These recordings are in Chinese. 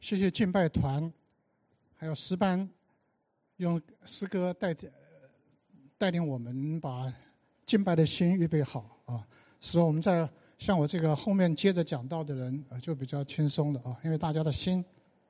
谢谢敬拜团，还有诗班，用诗歌带领我们把敬拜的心预备好啊，使我们在像我这个后面接着讲到的人就比较轻松了啊，因为大家的心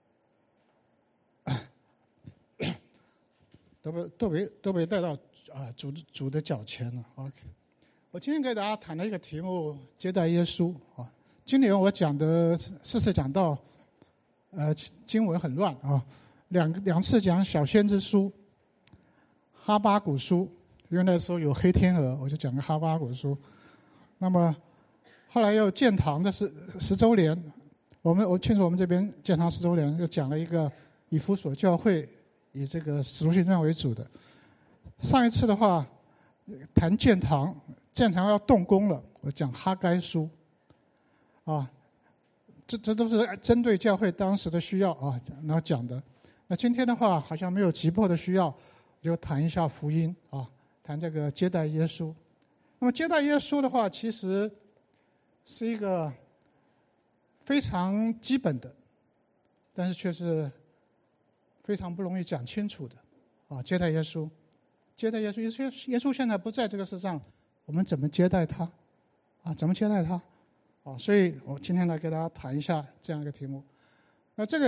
都被带到主的脚前了。OK， 我今天给大家谈的一个题目，接待耶稣啊。今年我讲的4次讲到，经文很乱啊，两次讲小先知书，哈巴谷书，因为那时候有黑天鹅，我就讲个哈巴谷书。那么后来又建堂的10周年，我庆祝我们这边建堂10周年，又讲了一个以弗所教会以这个使徒行传为主的。上一次的话谈建堂要动工了，我讲哈该书啊，这都是针对教会当时的需要啊，然后讲的。那今天的话好像没有急迫的需要，就谈一下福音啊，谈这个接待耶稣。那么接待耶稣的话，其实是一个非常基本的，但是却是非常不容易讲清楚的啊。接待耶稣，耶稣现在不在这个世上，我们怎么接待他啊？怎么接待他啊？所以我今天来给大家谈一下这样一个题目。那这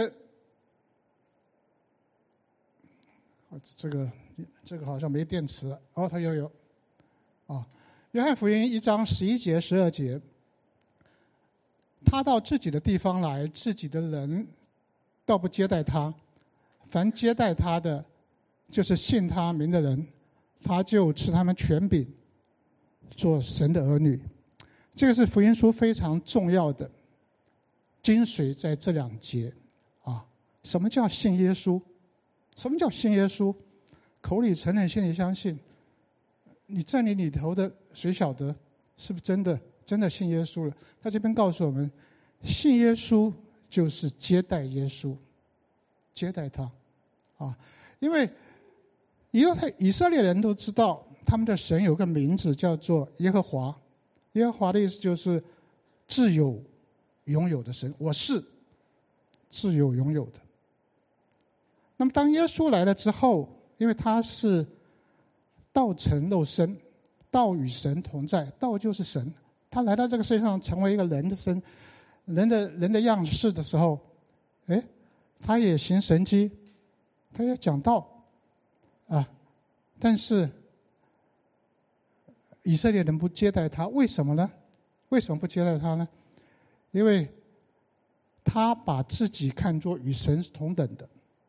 个好像没电池哦，它有啊。约翰福音1章11节12节，他到自己的地方来，自己的人倒不接待他，凡接待他的，就是信他名的人，他就赐他们权柄，做神的儿女。这个是福音书非常重要的精髓，在这2节啊。什么叫信耶稣？什么叫信耶稣？口里承认，心里相信。你在你里头的谁晓得是不是真的信耶稣了？他这边告诉我们，信耶稣就是接待耶稣，接待他啊。因为以色列人都知道他们的神有个名字叫做耶和华，耶和华的意思就是自有拥有的神，我是自有拥有的。那么当耶稣来了之后，因为他是道成肉身，道与神同在，道就是神，他来到这个世界上成为一个人的人的样式的时候，他也行神迹，他也讲道啊，但是以色列人不接待他，为什么呢？为什么不接待他呢？因为他把自己看作与神同等的。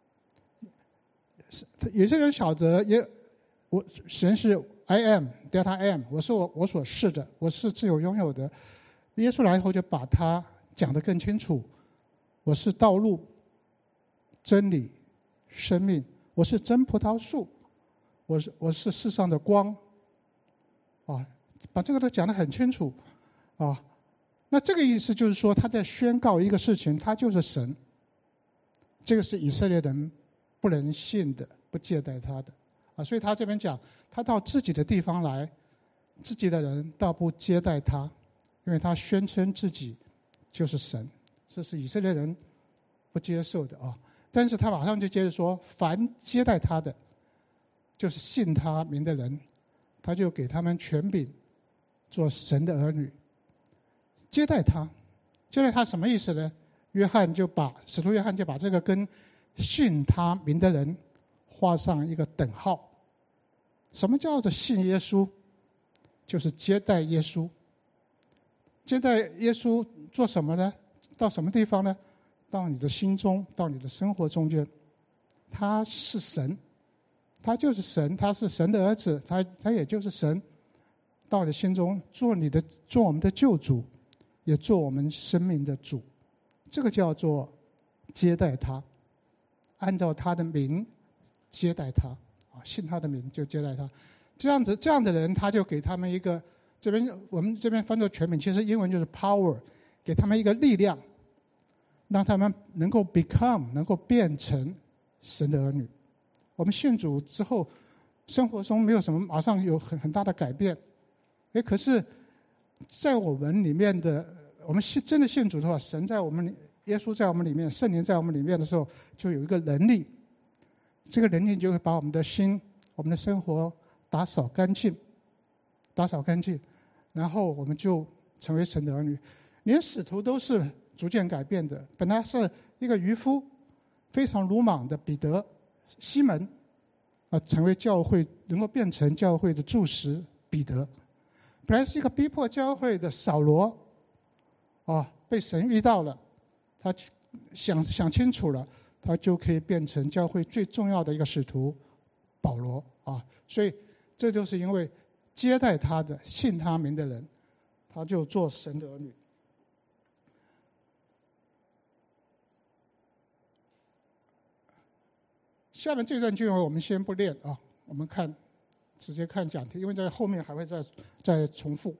有些人晓得神是 I am Delta M， 我所是的，我是自有拥有的。耶稣来以后就把他讲得更清楚，我是道路、真理、生命，我是真葡萄树，我是世上的光啊，把这个都讲得很清楚啊。那这个意思就是说，他在宣告一个事情，他就是神。这个是以色列人不能信的，不接待他的啊。所以他这边讲，他到自己的地方来，自己的人倒不接待他，因为他宣称自己就是神，这是以色列人不接受的啊。但是他马上就接着说，凡接待他的，就是信他名的人，他就给他们权柄，做神的儿女。接待他什么意思呢？使徒约翰就把这个跟信他名的人画上一个等号。什么叫做信耶稣？就是接待耶稣。接待耶稣做什么呢？到什么地方呢？到你的心中，到你的生活中间。他是神，他就是神，他是神的儿子，他也就是神，到你心中做我们的救主，也做我们生命的主。这个叫做接待他，按照他的名接待他啊，信他的名就接待他。这样的人，他就给他们一个，我们这边翻作权柄，其实英文就是 power， 给他们一个力量，让他们能够变成神的儿女。我们信主之后，生活中没有什么马上有很大的改变，可是在我们里面的，我们真的信主的话，神在我们耶稣在我们里面，圣灵在我们里面的时候，就有一个能力，这个能力就会把我们的心、我们的生活打扫干净，然后我们就成为神的儿女。连使徒都是逐渐改变的，本来是一个渔夫，非常鲁莽的彼得、西门，成为教会，能够变成教会的柱石彼得。本来是一个逼迫教会的扫罗，被神遇到了，他想清楚了，他就可以变成教会最重要的一个使徒保罗所以这就是因为接待他的、信他名的人，他就做神的儿女。下面这段经文我们先不念我们直接看讲题，因为在后面还会再重复。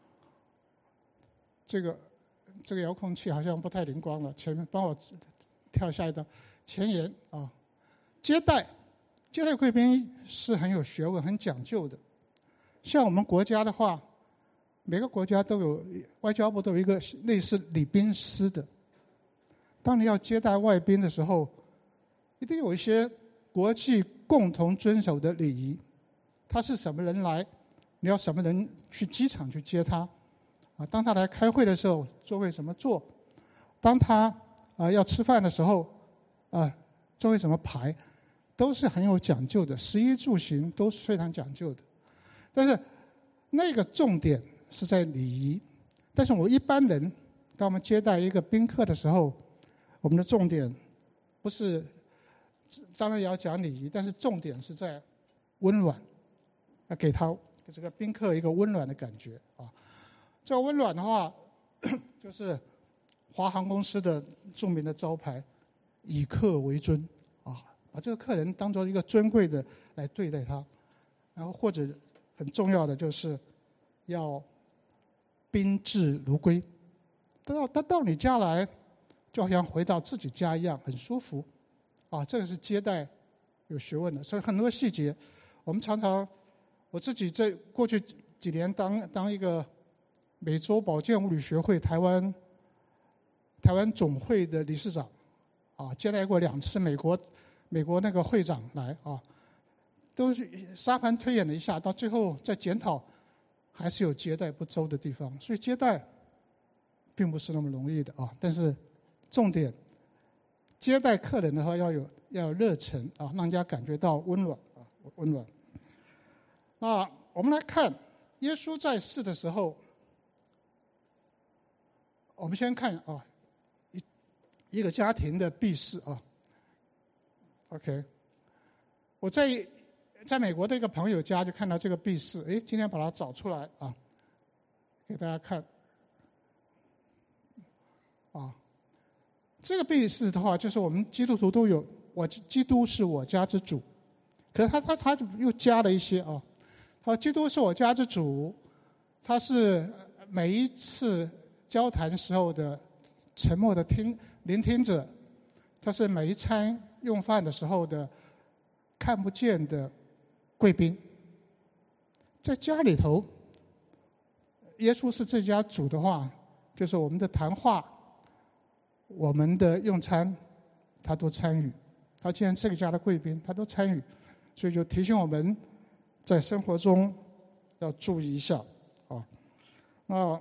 这个遥控器好像不太灵光了，前面帮我跳下一道。前言接待贵宾是很有学问、很讲究的。像我们国家的话，每个国家都有外交部都有一个类似礼宾司的。当你要接待外宾的时候，一定有一些国际共同遵守的礼仪。他是什么人来，你要什么人去机场去接他当他来开会的时候，座位怎么坐？当他要吃饭的时候座位怎么排？都是很有讲究的，食衣住行都是非常讲究的。但是那个重点是在礼仪。但是我一般人当我们接待一个宾客的时候，我们的重点不是，当然也要讲礼仪，但是重点是在温暖，给这个宾客一个温暖的感觉这个温暖的话，就是华航公司的著名的招牌，以客为尊把这个客人当作一个尊贵的来对待他。然后或者很重要的就是要宾至如归，他到你家来就好像回到自己家一样，很舒服这个是接待有学问的。所以很多细节我们常常，我自己在过去几年当一个美洲保健物理学会台湾总会的理事长接待过2次美国那个会长来都是沙盘推演了一下，到最后再检讨，还是有接待不周的地方。所以接待并不是那么容易的但是重点，接待客人的话要有热忱让人家感觉到温暖那我们来看耶稣在世的时候，我们先看一个家庭的避世OK， 我在美国的一个朋友家就看到这个避世，今天把它找出来给大家看这个避世的话，就是我们基督徒都有，基督是我家之主，可是他就又加了一些他说基督是我家之主，他是每一次交谈时候的沉默的聆听者，他是每一餐用饭的时候的看不见的贵宾。在家里头，耶稣是这家主的话，就是我们的谈话、我们的用餐，他都参与。他既然这个家的贵宾，他都参与，所以就提醒我们在生活中要注意一下那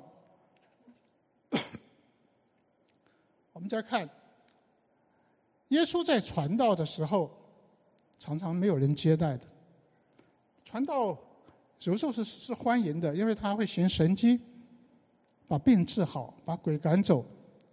我们再看耶稣在传道的时候，常常没有人接待的。传道有时候是欢迎的，因为他会行神迹，把病治好，把鬼赶走。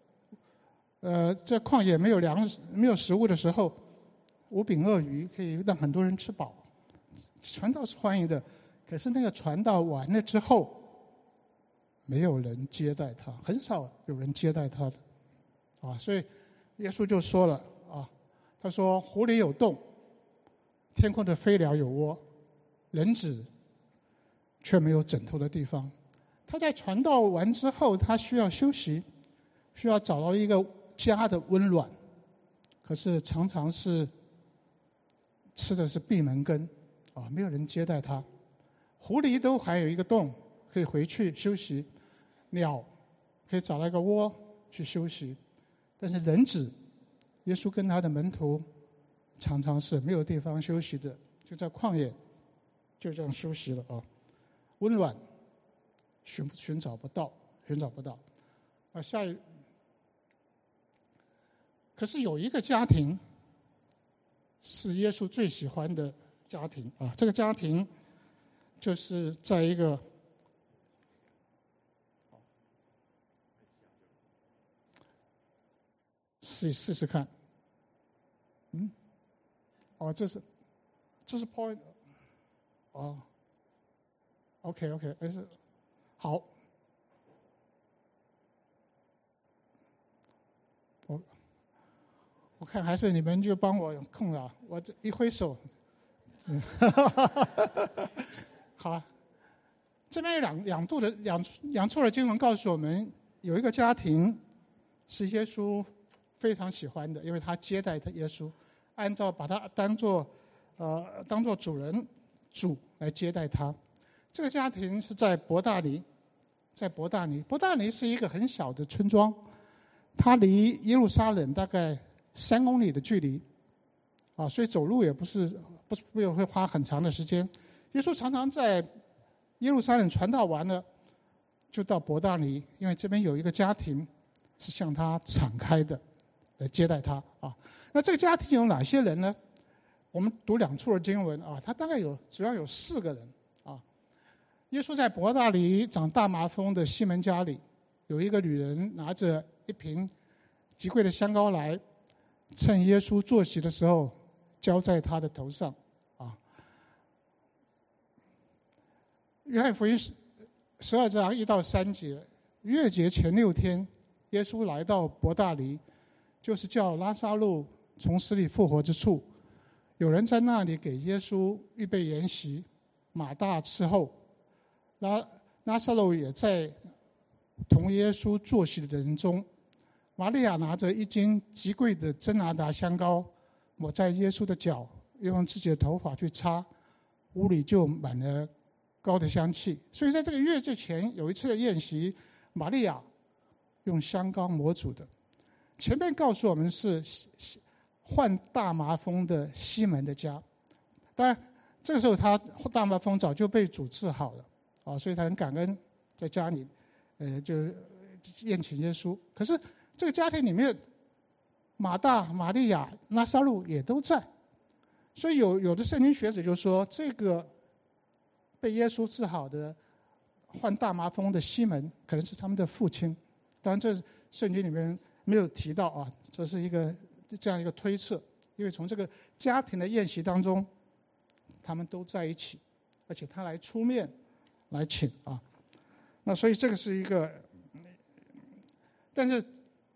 在旷野没有食物的时候，5饼2鱼可以让很多人吃饱。传道是欢迎的，可是那个传道完了之后，没有人接待他，很少有人接待他的所以耶稣就说了他说湖里有洞，天空的飞鸟有窝，人子却没有枕头的地方。他在传道完之后，他需要休息，需要找到一个家的温暖，可是常常是吃的是闭门羹没有人接待他。狐狸都还有一个洞可以回去休息，鸟可以找到一个窝去休息， 但是人子，耶稣跟他的门徒常常是没有地方休息的，就在旷野就这样休息了啊。温暖寻找不到。啊，可是有一个家庭是耶稣最喜欢的家庭啊，这个家庭就是在一个试试看，这是 point， OK， 是好，我看还是你们就帮我控了，我这一挥手，好，这边有两处的经文告诉我们，有一个家庭是耶稣非常喜欢的，因为他接待耶稣，按照把他当做主来接待他。这个家庭是在伯大尼，伯大尼是一个很小的村庄，它离耶路撒冷大概3公里的距离，所以走路也不会花很长的时间。耶稣常常在耶路撒冷传道完了，就到伯大尼，因为这边有一个家庭是向他敞开的来接待他啊。那这个家庭有哪些人呢？我们读2处的经文啊，他大概主要有4个人啊。耶稣在伯大尼长大麻风的西门家里，有一个女人拿着一瓶极贵的香膏来，趁耶稣坐席的时候浇在他的头上啊。约翰福音12章1到3节，月节前6天，耶稣来到伯大尼，就是叫拉撒路从死里复活之处。有人在那里给耶稣预备筵席，马大伺候，拉撒路也在同耶稣坐席的人中。玛利亚拿着一斤极贵的真拿达香膏，抹在耶稣的脚，又用自己的头发去擦，屋里就满了膏的香气。所以在这个月之前有一次的宴席，玛利亚用香膏抹主的。前面告诉我们是患大麻风的西门的家，当然这个时候他大麻风早就被主治好了所以他很感恩，在家里就宴请耶稣。可是这个家庭里面，马大、玛利亚、拉撒路也都在，所以有的圣经学者就说，这个被耶稣治好的患大麻风的西门可能是他们的父亲。当然这圣经里面没有提到这是这样一个推测，因为从这个家庭的宴席当中，他们都在一起，而且他来出面来请那所以这个是一个，但是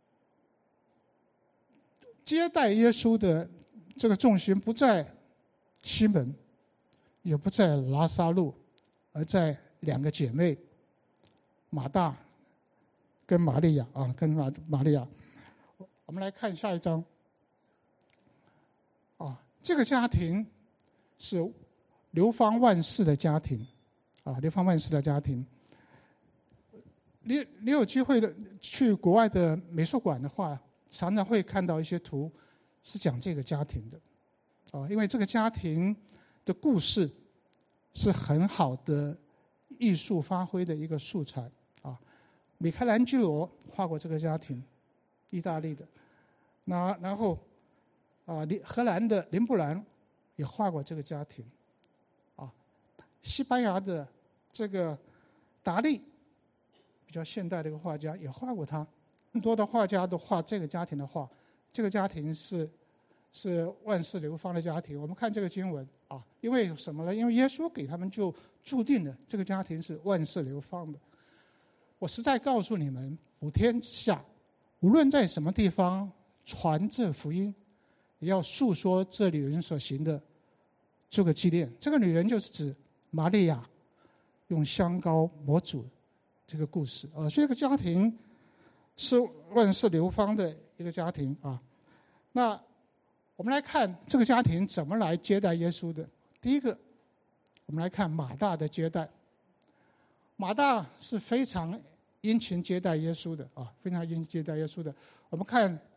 接待耶稣的这个重心不在西门，也不在拉撒路，而在2个姐妹马大跟玛利亚玛利亚。我们来看下一章这个家庭是流芳万世的家庭流芳万世的家庭。你有机会去国外的美术馆的话，常常会看到一些图是讲这个家庭的因为这个家庭的故事是很好的艺术发挥的一个素材米开朗基罗画过这个家庭，意大利的，然后荷兰的林布兰也画过这个家庭西班牙的这个达利，比较现代的一个画家，也画过他。很多的画家都画这个家庭的画，这个家庭是万世流芳的家庭。我们看这个经文因为什么呢？因为耶稣给他们就注定了这个家庭是万世流芳的。我实在告诉你们，普天之下，无论在什么地方传这福音，也要诉说这女人所行的这个纪念。这个女人就是指玛利亚用香膏抹主这个故事所以这个家庭是万世流芳的一个家庭那我们来看这个家庭怎么来接待耶稣的。第一个，我们来看马大的接待。马大是非常殷勤接待耶稣的非常殷勤接待耶稣的。我们看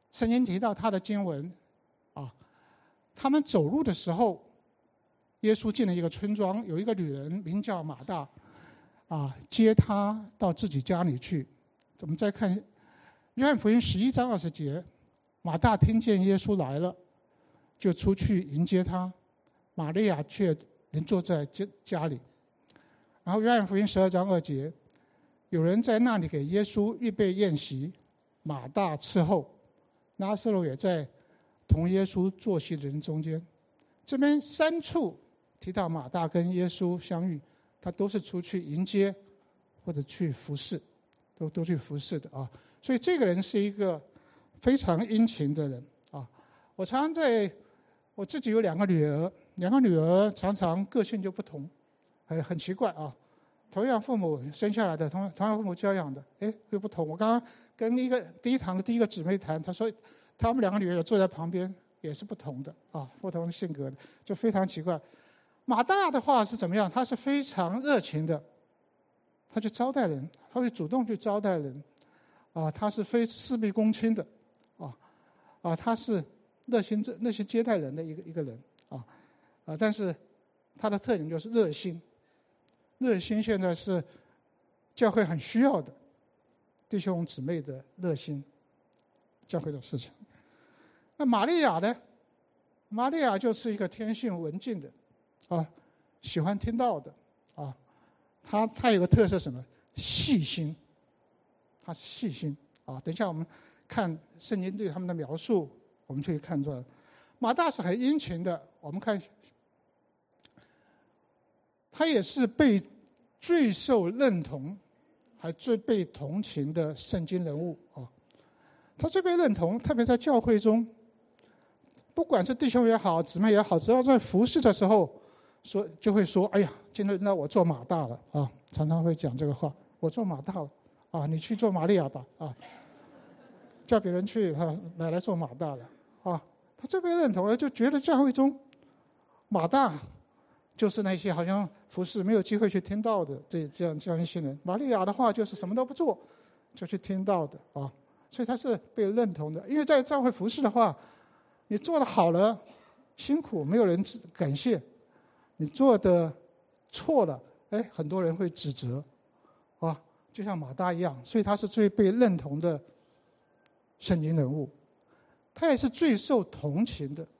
圣经提到他的经文啊，他们走路的时候，耶稣进了一个村庄，有一个女人名叫马大啊，接他到自己家里去。我们再看约翰福音11章20节，马大听见耶稣来了，就出去迎接他，玛利亚却仍坐在家里。然后约翰福音12章2节，有人在那里给耶稣预备宴席，马大伺候，拉撒路也在同耶稣坐席的人中间。这边3处提到马大跟耶稣相遇，他都是出去迎接或者去服侍，都去服侍的啊。所以这个人是一个非常殷勤的人啊。我常常我自己有2个女儿，2个女儿常常个性就不同，很奇怪啊。同样父母生下来的，同样父母教养的，又不同。我刚刚跟第一堂的第一个姊妹谈，她说他们2个女儿也坐在旁边，也是不同的啊，不同的性格的，就非常奇怪。马大的话是怎么样？他是非常热情的，他去招待人，他会主动去招待人，啊，他是非事必躬亲的，他是热心接待人的一个人，但是他的特点就是热心。热心现在是教会很需要的，弟兄姊妹的热心，教会的事情。那玛利亚呢？玛利亚就是一个天性文静的，喜欢听道的，她有个特色什么？细心，她是细心啊。等一下我们看圣经对他们的描述，我们就可以看出来，马大是很殷勤的。我们看。他也是被最受认同，还最被同情的圣经人物啊。他最被认同，特别在教会中，不管是弟兄也好，姊妹也好，只要在服侍的时候，就会说：“哎呀，今天那我做马大了啊！”常常会讲这个话：“我做马大了啊，你去做玛利亚吧啊！”叫别人去，来做马大了啊。他最被认同了，就觉得教会中马大就是那些好像服侍没有机会去听到的这样一些人。玛利亚的话就是什么都不做，就去听到的啊，所以他是被认同的。因为在教会服侍的话，你做的好了，辛苦没有人感谢；你做的错了，很多人会指责，就像马大一样。所以他是最被认同的圣经人物，他也是最受同情的。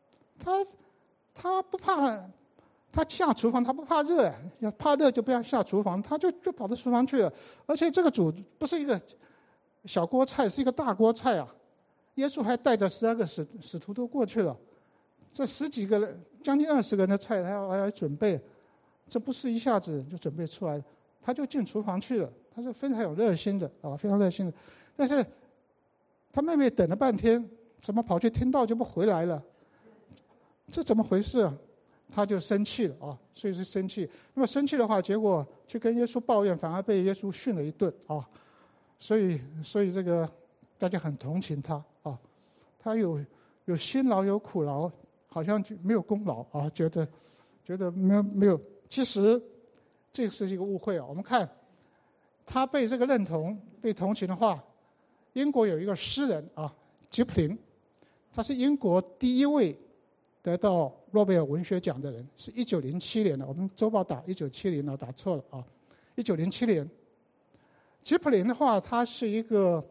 他不怕。他下厨房，他不怕热，要怕热就不要下厨房，他就跑到厨房去了。而且这个煮不是一个小锅菜，是一个大锅菜啊！耶稣还带着12个使徒都过去了，这10几个人，将近20个人的菜，他要准备，这不是一下子就准备出来的，他就进厨房去了。他是非常有热心的啊，非常热心的。但是他妹妹等了半天，怎么跑去听道就不回来了？这怎么回事啊？他就生气了啊，所以是生气。那么生气的话，结果去跟耶稣抱怨，反而被耶稣训了一顿啊。所以这个大家很同情他啊。他有辛劳有苦劳，好像就没有功劳啊，觉得没有。其实这是一个误会啊。我们看他被这个认同、被同情的话，英国有一个诗人啊，吉普林，他是英国第一位得到诺贝尔文学奖的人，是1907年的。我们周报打1970了，打错了啊。1907年，吉普林的话，他是一个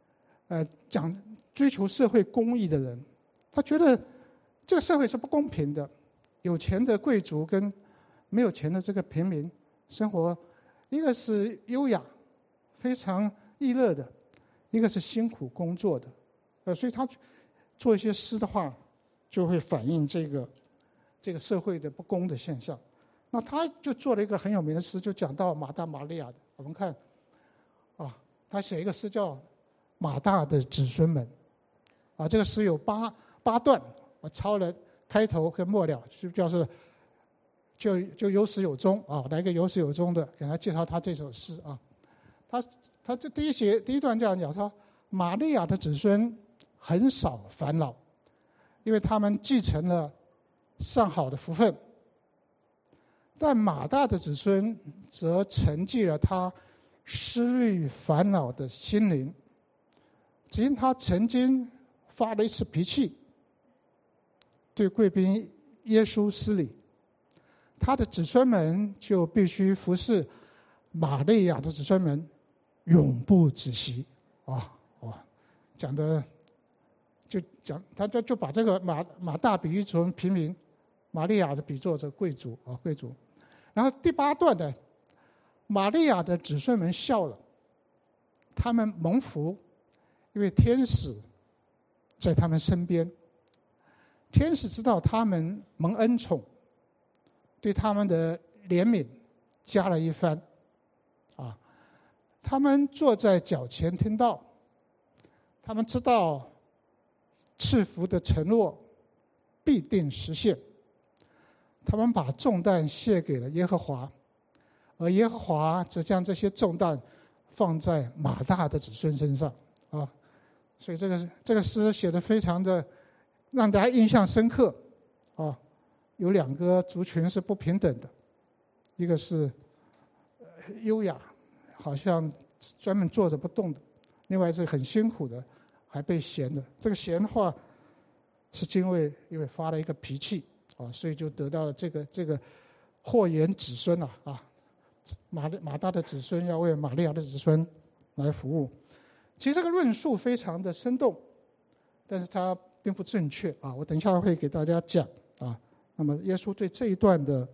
追求社会公义的人。他觉得这个社会是不公平的，有钱的贵族跟没有钱的这个平民生活，一个是优雅、非常逸乐的，一个是辛苦工作的。所以他做一些诗的话，就会反映这个社会的不公的现象。那他就做了一个很有名的诗，就讲到马大玛利亚的。我们看他写一个诗叫《马大的子孙们》这个诗有八段，我抄了开头跟末了，就有始有终来个有始有终的，给他介绍他这首诗啊。他这第一段这样讲，说玛利亚的子孙很少烦恼，因为他们继承了上好的福分，但马大的子孙则承继了他思虑烦恼的心灵，只因他曾经发了一次脾气，对贵宾耶稣施礼，他的子孙们就必须服侍玛利亚的子孙们，永不止息。讲的就讲，他就把这个马大比喻成平民，玛利亚的比作这贵族贵族。然后第8段呢，玛利亚的子孙们笑了，他们蒙福，因为天使在他们身边，天使知道他们蒙恩宠，对他们的怜悯加了一番。他们坐在脚前听道，他们知道赐福的承诺必定实现，他们把重担卸给了耶和华，而耶和华则将这些重担放在马大的子孙身上所以这个诗写得非常的让大家印象深刻有2个族群是不平等的，一个是优雅，好像专门坐着不动的，另外是很辛苦的，还被嫌的。这个嫌的话是因为发了一个脾气所以就得到了这个祸延子孙马大的子孙要为玛利亚的子孙来服务。其实这个论述非常的生动，但是它并不正确我等一下会给大家讲那么耶稣对这一段的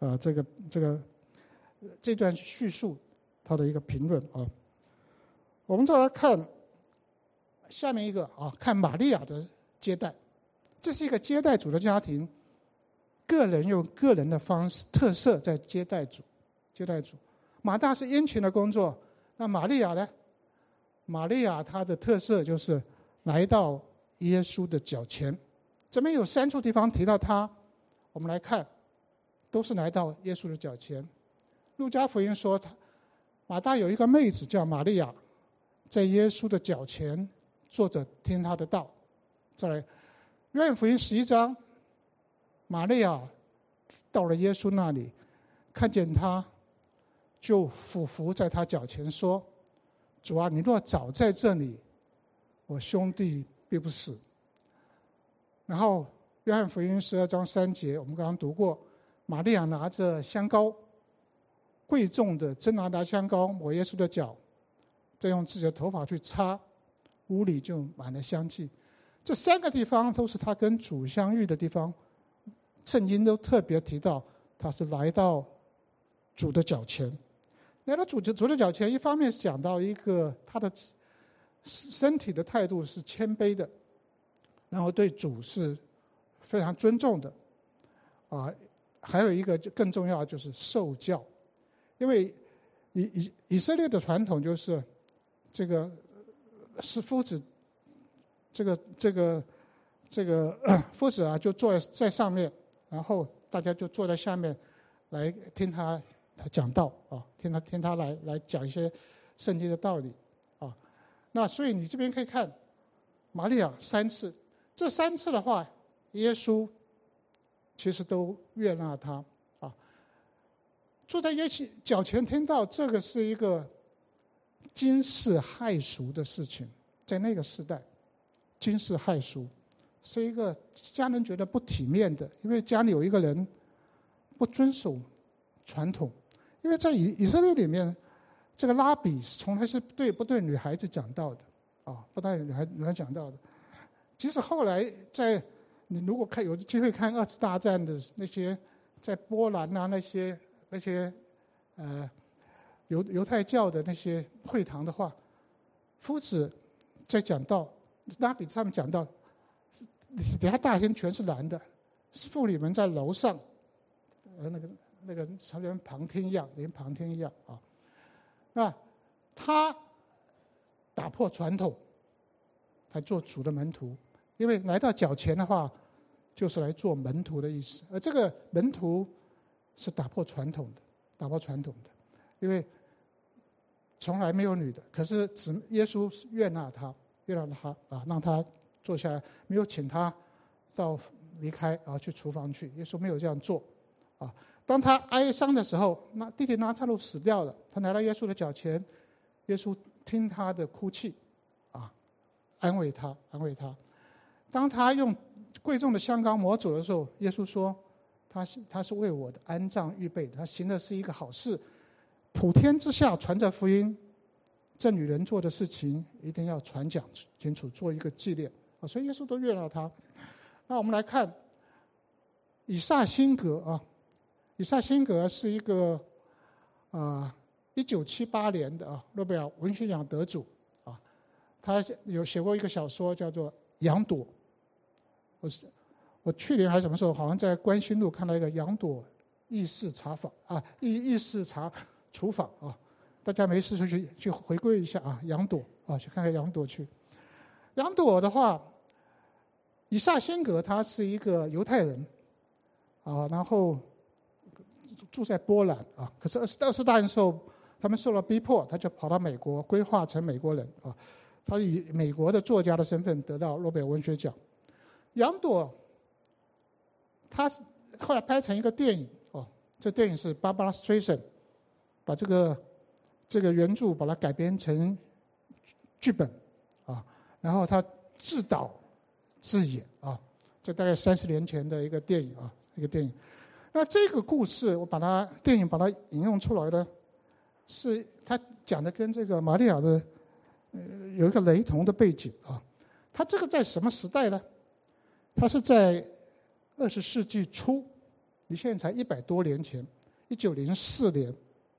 这段叙述他的一个评论我们再来看下面一个看玛利亚的接待。这是一个接待主的家庭，个人用个人的方式特色在接待主。马大是殷勤的工作，那玛利亚呢？玛利亚她的特色就是来到耶稣的脚前。这边有3处地方提到她，我们来看，都是来到耶稣的脚前。路加福音说，马大有一个妹子叫玛利亚，在耶稣的脚前坐着听他的道。再来，约翰福音11章，玛利亚到了耶稣那里，看见他，就俯伏在他脚前说：“主啊，你若早在这里，我兄弟必不死。”然后约翰福音12章3节，我们刚刚读过，玛利亚拿着香膏，贵重的真拿达香膏抹耶稣的脚，再用自己的头发去擦，屋里就满了香气。这3个地方都是他跟主相遇的地方，圣经都特别提到他是来到主的脚前。来到主的脚前，一方面讲到一个他的身体的态度是谦卑的，然后对主是非常尊重的还有一个更重要的就是受教。因为以色列的传统就是这个是夫子，这个夫子就坐在上面，然后大家就坐在下面来听他讲道听他来讲一些圣经的道理那所以你这边可以看玛利亚3次，这3次的话，耶稣其实都悦纳他坐在耶稣脚前听到，这个是一个惊世骇俗的事情，在那个时代，惊世骇俗是一个家人觉得不体面的，因为家里有一个人不遵守传统。因为在以色列里面，这个拉比从来是不对女孩子讲道的不对女孩讲道的。即使后来你如果有机会看2次大战的那些在波兰那些犹太教的那些会堂的话，夫子在讲道，拉比上面讲道，底下大厅全是蓝的，妇女们在楼上那个像连旁听一样那他打破传统，他做主的门徒。因为来到脚前的话，就是来做门徒的意思。而这个门徒是打破传统的，因为从来没有女的，可是耶稣悦纳他让他坐下来，没有请他到离开去厨房去。耶稣没有这样做当他哀伤的时候，弟弟拿撒路死掉了，他来到耶稣的脚前，耶稣听他的哭泣安慰他。 当他用贵重的香膏抹主的时候，耶稣说他是为我的安葬预备的，他行的是一个好事，普天之下传着福音，这女人做的事情一定要传讲清楚，做一个纪念啊，所以耶稣都悦纳他。那我们来看以撒辛格啊，以撒辛格是一个1978年的诺贝尔文学奖得主啊，他有写过一个小说叫做《杨朵》，我去年还是什么时候，好像在关心路看到一个杨朵轶事茶坊啊，轶事厨房啊，大家没事就去回归一下啊，杨朵啊，去看看杨朵去。杨朵的话，以撒辛格他是一个犹太人啊，然后住在波兰啊，可是二次大战时候他们受了逼迫，他就跑到美国，规划成美国人啊，他以美国的作家的身份得到诺贝尔文学奖。杨朵他后来拍成一个电影哦，这电影是 Barbara Streisand 把这个原著把它改编成剧本啊，然后他自导自演啊，这大概30年前的一个电影啊，一个电影。那这个故事电影把它引用出来的，是他讲的跟这个玛利亚的有一个雷同的背景啊。他这个在什么时代呢？他是在20世纪初，离现在才100多年前，1904年，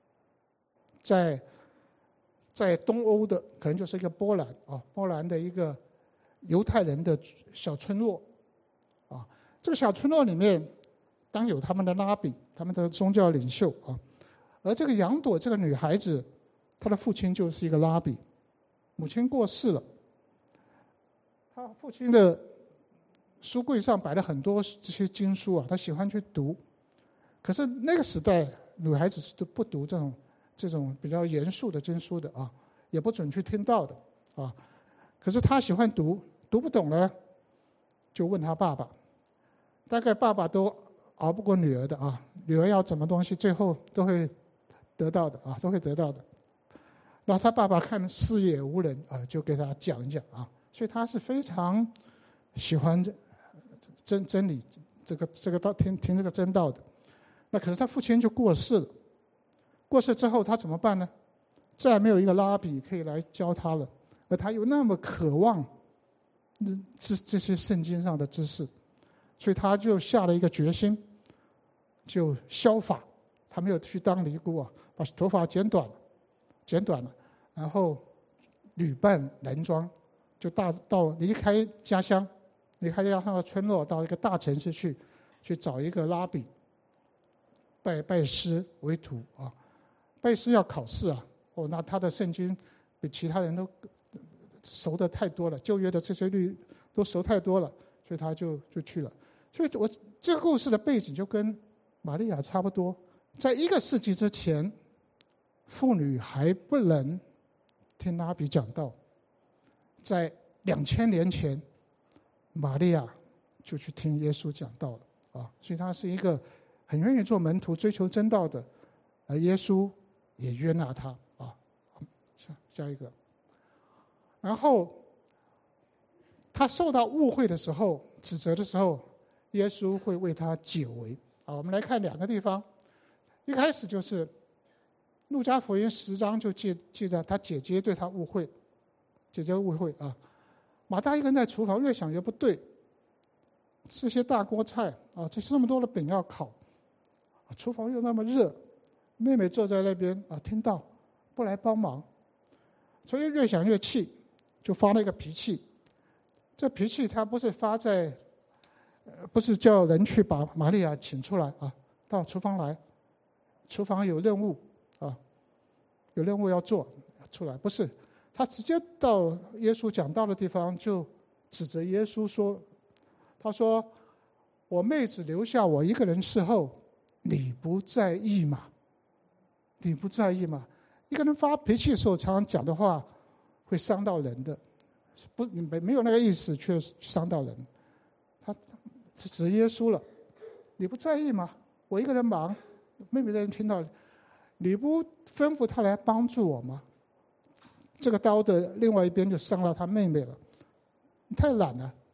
在东欧的可能就是一个波兰啊，波兰的一个犹太人的小村落啊，这个小村落里面当有他们的拉比，他们的宗教领袖啊，而这个杨朵这个女孩子，她的父亲就是一个拉比，母亲过世了，她父亲的书柜上摆了很多这些经书啊，她喜欢去读，可是那个时代女孩子是不读这种比较严肃的经书的啊，也不准去听到的啊，可是她喜欢读不懂呢，就问她爸爸，大概爸爸都熬不过女儿的啊，女儿要什么东西最后都会得到的啊，都会得到的。然后他爸爸看视野无人啊，就给他讲一讲啊，所以他是非常喜欢真理这个道听这个真道的。那可是他父亲就过世了，过世之后他怎么办呢？再也没有一个拉比可以来教他了，而他又那么渴望这些圣经上的知识，所以他就下了一个决心，就削发，他没有去当尼姑啊，把头发剪短了，然后女扮男装，就离开家乡的村落，到一个大城市去找一个拉比，拜师为徒啊。拜师要考试啊，那他的圣经比其他人都熟的太多了，旧约的这些律都熟太多了，所以他就去了。所以这个故事的背景就跟玛利亚差不多，在1个世纪之前，妇女还不能听拉比讲道，在2000年前，玛利亚就去听耶稣讲道了啊，所以他是一个很愿意做门徒、追求真道的，而耶稣也悦纳他啊。下一个，然后他受到误会的时候、指责的时候，耶稣会为他解围啊。我们来看2个地方，一开始就是路加福音10章就记载他姐姐对他误会啊。马大一个人在厨房越想越不对，这些大锅菜啊，这么多的饼要烤，厨房又那么热，妹妹坐在那边啊，听到不来帮忙，所以越想越气，就发了一个脾气。这脾气他不是发在，不是叫人去把玛利亚请出来啊，到厨房来，厨房有任务啊，有任务要做出来，不是，他直接到耶稣讲道的地方就指责耶稣说，他说我妹子留下我一个人伺候，你不在意吗？你不在意吗？一个人发脾气的时候常常讲的话会伤到人的，不没有那个意思却伤到人。他是指耶稣了，你不在意吗？我一个人忙，妹妹在人听到，你不吩咐他来帮助我吗？这个刀的另外一边就伤到他妹妹了，你太懒了，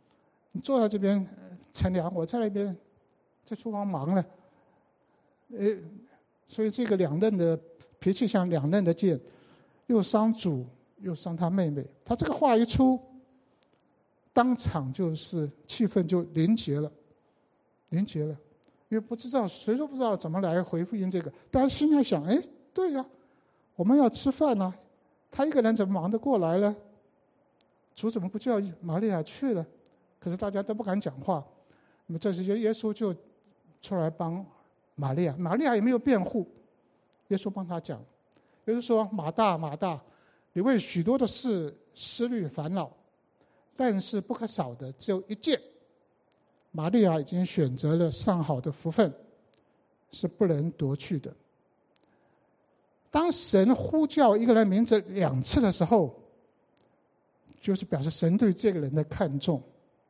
你坐在这边乘凉，我在那边在厨房忙了。所以这个两刃的脾气像两刃的剑，又伤主又伤他妹妹。他这个话一出，当场就是气氛就凝结了，因为不知道谁都不知道怎么来回复应这个。大家心里想，对呀，我们要吃饭呢，他一个人怎么忙得过来呢？主怎么不叫玛利亚去了？可是大家都不敢讲话。那么这时耶稣就出来帮玛利亚，玛利亚也没有辩护，耶稣帮他讲。耶稣说：“马大，马大，你为许多的事思虑烦恼，但是不可少的只有一件。玛利亚已经选择了上好的福分，是不能夺去的。”当神呼叫一个人名字2次的时候，就是表示神对这个人的看重。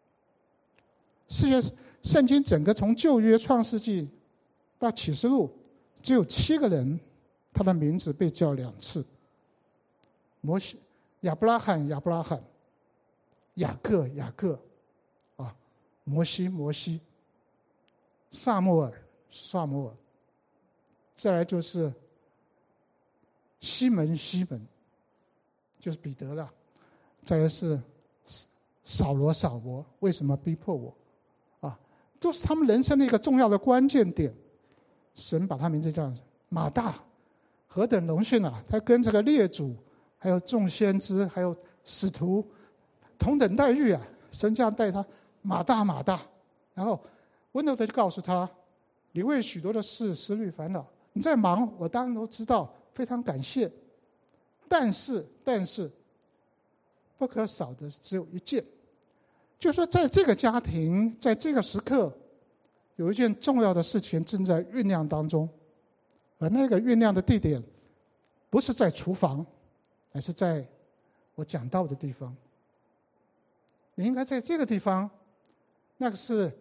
圣经整个从旧约创世纪到启示录，只有7个人他的名字被叫2次。摩西、亚伯拉罕、亚伯拉罕、雅各、雅各，摩西、摩西、撒母耳、撒母耳，再来就是西门、西门，就是彼得了。再来是扫罗、扫罗，为什么逼迫我？都是他们人生的一个重要的关键点。神把他名字叫马大，何等荣幸啊！他跟这个列祖，还有众先知，还有使徒同等待遇啊！神这样待他，马大，马大。然后温柔的就告诉他：“你为许多的事思虑烦恼，你在忙，我当然都知道，非常感谢。但是，不可少的只有一件。”就说在这个家庭，在这个时刻，有一件重要的事情正在酝酿当中，而那个酝酿的地点，不是在厨房，而是在我讲道的地方。你应该在这个地方，那是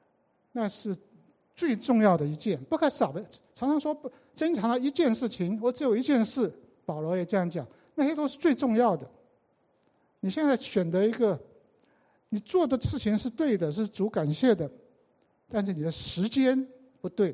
最重要的一件，不可少的。常常说经常的一件事情，我只有一件事，保罗也这样讲，那些都是最重要的。你现在选择一个。你做的事情是对的，是主感谢的，但是你的时间不对，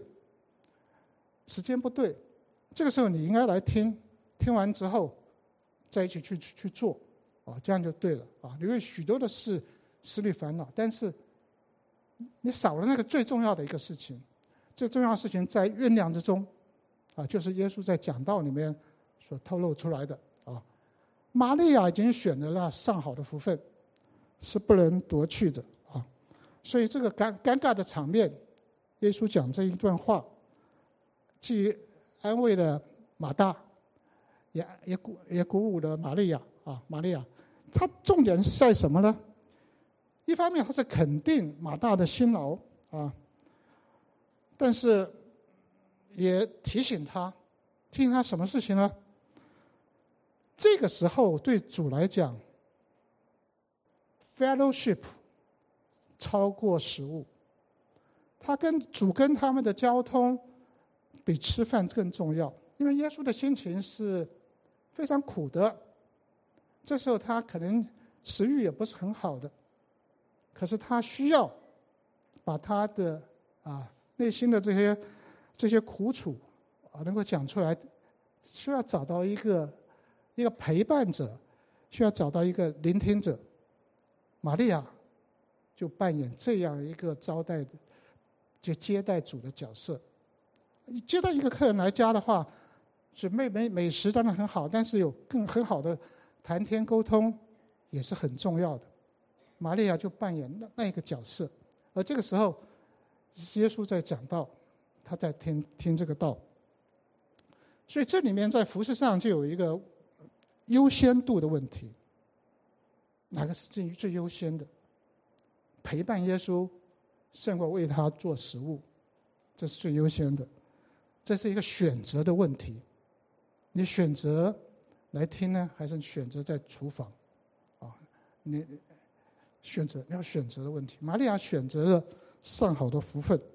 这个时候你应该来听完之后，再一起去做，这样就对了啊！你为许多的事思虑烦恼，但是你少了那个最重要的一个事情，这重要的事情在酝酿之中，就是耶稣在讲道里面所透露出来的啊。玛利亚已经选择了上好的福分。是不能夺去的啊！所以这个尴尬的场面，耶稣讲这一段话，既安慰了马大，也鼓舞了玛利亚啊！玛利亚，他重点是在什么呢？一方面他是肯定马大的辛劳啊，但是也提醒他什么事情呢？这个时候对主来讲。fellowship 超过食物，他跟主跟他们的交通比吃饭更重要，因为耶稣的心情是非常苦的，这时候他可能食欲也不是很好的，可是他需要把他的内心的这些苦楚能够讲出来，需要找到一个陪伴者，需要找到一个聆听者。玛利亚就扮演这样一个招待的，就接待主的角色。接待一个客人来家的话，准备美食当然很好，但是有很好的谈天沟通也是很重要的。玛利亚就扮演那一个角色，而这个时候，耶稣在讲道，他在听这个道。所以这里面在服事上就有一个优先度的问题。哪个是最优先的？陪伴耶稣胜过为他做食物，这是最优先的。这是一个选择的问题，你选择来听呢，还是选择在厨房？你要选择的问题。玛利亚选择了上好的福分，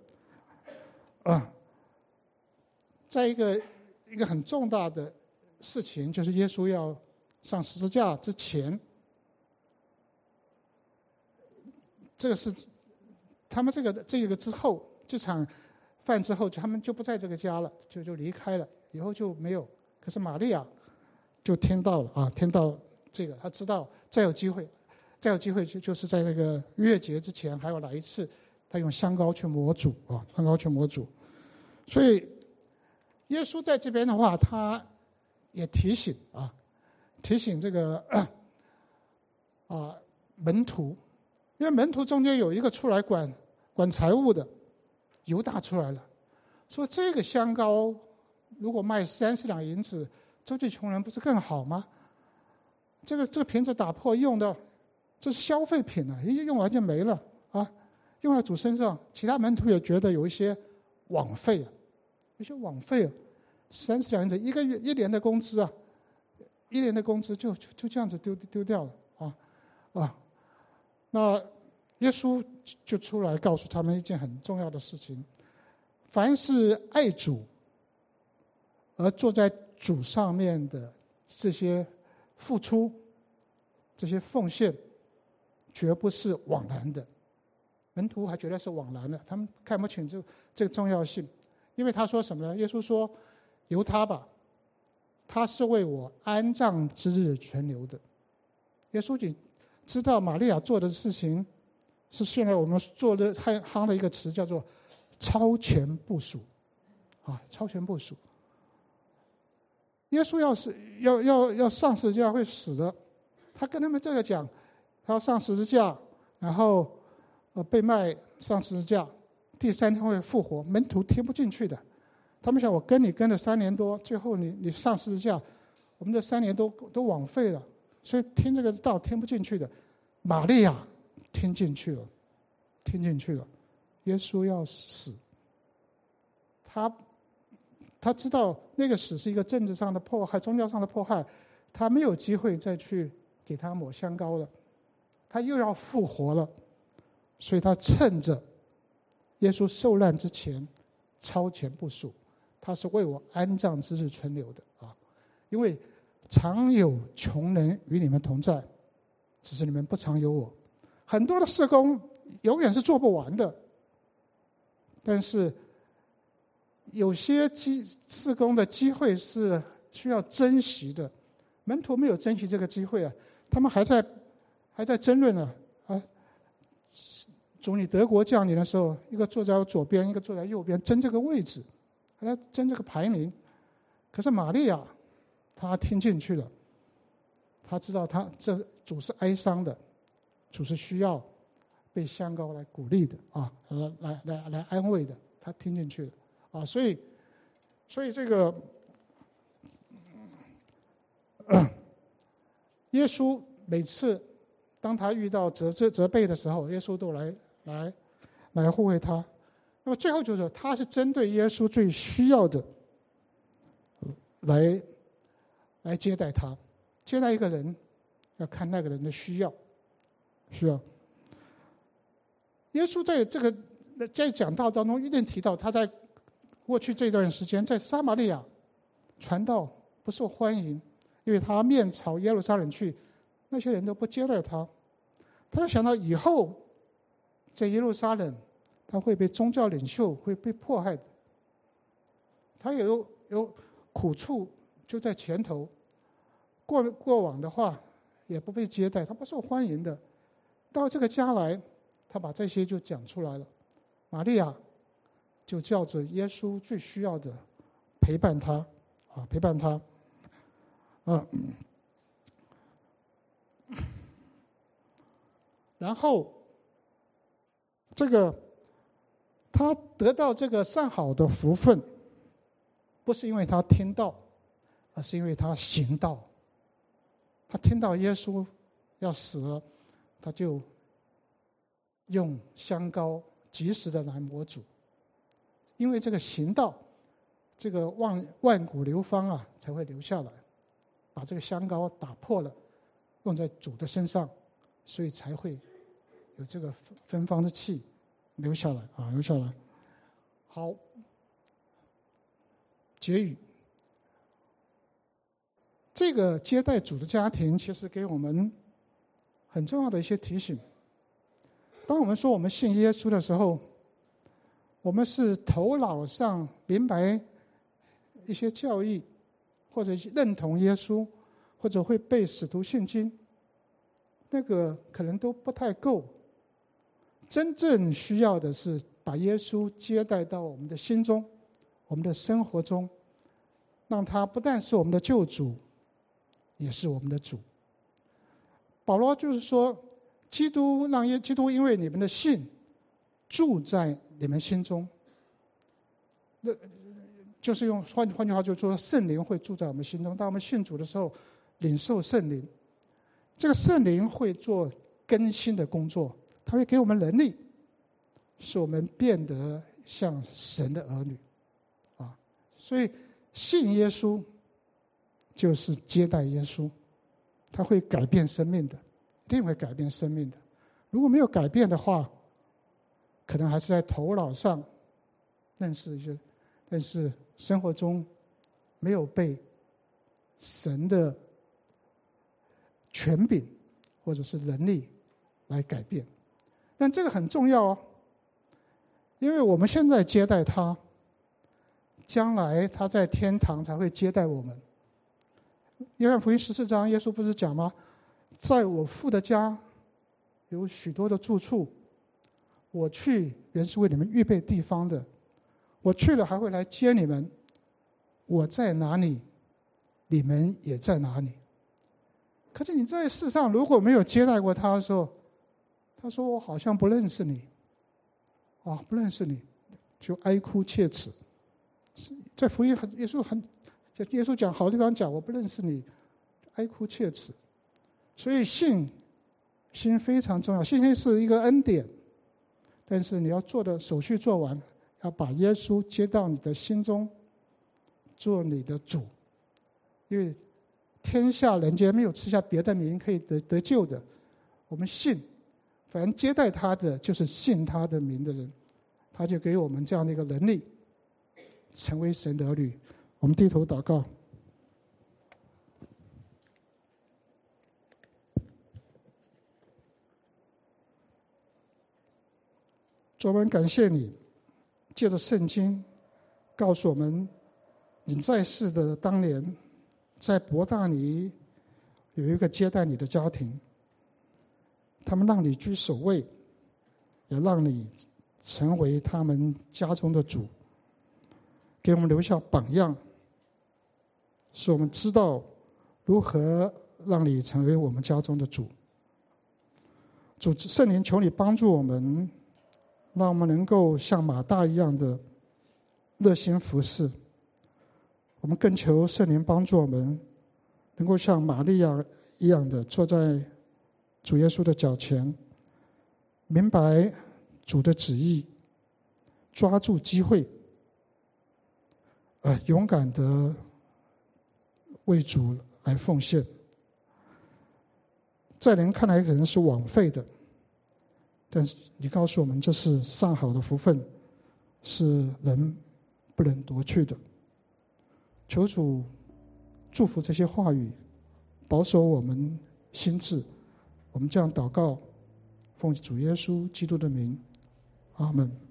在一个很重大的事情，就是耶稣要上十字架之前。 这个是他们这个之后，这场饭之后，他们就不在这个家了，就离开了，以后就没有。可是玛利亚就听到了啊，听到这个，他知道再有机会就是在那个逾越节之前还要来一次，他用香膏去抹主啊，香膏去抹主。所以耶稣在这边的话，他也提醒这个门徒，因为门徒中间有一个出来管财务的，犹大出来了，说这个香膏如果卖30两银子，周济穷人不是更好吗？这个瓶子打破用的，这是消费品啊，一用完就没了啊，用在主身上。其他门徒也觉得有一些枉费啊，30两银子一年的工资啊，1年的工资就这样子丢掉了啊。那耶稣就出来告诉他们一件很重要的事情：凡是爱主而坐在主上面的这些付出、这些奉献，绝不是枉然的。门徒还觉得是枉然的，他们看不清这个重要性。因为他说什么呢？耶稣说：“由他吧，他是为我安葬之日存留的。”耶稣已知道玛利亚做的事情是现在我们做的很夯的一个词，叫做超前部署超前部署。耶稣要上十字架会死的，他跟他们这个讲，他要上十字架，然后被卖上十字架，第3天会复活。门徒听不进去的，他们想我跟了3年多，最后你上十字架，我们这3年都枉费了，所以听这个道听不进去的。玛利亚听进去了，耶稣要死，他知道那个死是一个政治上的迫害，宗教上的迫害，他没有机会再去给他抹香膏了，他又要复活了，所以他趁着耶稣受难之前超前部署，他是为我安葬之日存留的因为常有穷人与你们同在，只是你们不常有我。很多的事工永远是做不完的，但是有些事工的机会是需要珍惜的。门徒没有珍惜这个机会啊，他们还在争论主你德国降临的时候，一个坐在我左边，一个坐在右边，争这个位置，还在争这个排名。可是玛利亚她听进去了，她知道这主是哀伤的，主是需要被香膏来鼓励的来安慰的，她听进去了所以这个耶稣每次当他遇到责备的时候，耶稣都来护卫他。那么最后就是他是针对耶稣最需要的来接待他。接待一个人要看那个人的需要。耶稣在讲道当中一定提到，他在过去这段时间在撒玛利亚传道不受欢迎，因为他面朝耶路撒冷去，那些人都不接待他。他就想到以后在耶路撒冷他会被宗教领袖会被迫害的，他有苦处就在前头，过往的话也不被接待，他不受欢迎的。到这个家来，他把这些就讲出来了。玛利亚就叫着耶稣最需要的陪伴他然后他得到这个上好的福分，不是因为他听道，而是因为他行道。他听到耶稣要死了，他就用香膏及时的来抹主。因为这个行道，这个万古流芳才会留下来，把这个香膏打破了，用在主的身上，所以才会有这个芬芳的气留下来。好，结语。这个接待主的家庭，其实给我们很重要的一些提醒。 当我们说我们信耶稣的时候，我们是头脑上明白一些教义，或者认同耶稣，或者会背使徒信经，那个可能都不太够。真正需要的是把耶稣接待到我们的心中，我们的生活中，让他不但是我们的救主，也是我们的主。保罗就是说，基督因为你们的信住在你们心中，就是换句话就是说，圣灵会住在我们心中。当我们信主的时候，领受圣灵，这个圣灵会做更新的工作，他会给我们能力，使我们变得像神的儿女啊。所以信耶稣就是接待耶稣，他会改变生命的，一定会改变生命的。如果没有改变的话，可能还是在头脑上认识一些，但是生活中没有被神的权柄或者是能力来改变。但这个很重要哦，因为我们现在接待他，将来他在天堂才会接待我们。约翰福音14章，耶稣不是讲吗？在我父的家有许多的住处，我去原是为你们预备地方的，我去了还会来接你们。我在哪里，你们也在哪里。可是你在世上如果没有接待过他的时候，他说我好像不认识你啊，不认识你，就哀哭切齿。在福音耶稣讲好地方讲我不认识你，哀哭切齿。所以信非常重要，信心是一个恩典，但是你要做的手续做完，要把耶稣接到你的心中，做你的主。因为天下人间没有赐下别的名可以得救的，我们信，凡接待他的就是信他的名的人，他就给我们这样的一个能力，成为神的儿女。我们低头祷告。主，我们感谢你，借着圣经告诉我们，你在世的当年，在伯大尼有一个接待你的家庭，他们让你居首位，也让你成为他们家中的主，给我们留下榜样，使我们知道如何让你成为我们家中的主。主圣灵，求你帮助我们，让我们能够像马大一样的热心服侍。我们更求圣灵帮助我们，能够像玛利亚一样的坐在主耶稣的脚前，明白主的旨意，抓住机会，勇敢的为主来奉献。在人看来可能是枉费的，但是你告诉我们这是上好的福分，是人不能夺去的。求主祝福这些话语，保守我们心智。我们这样祷告，奉主耶稣基督的名，阿们。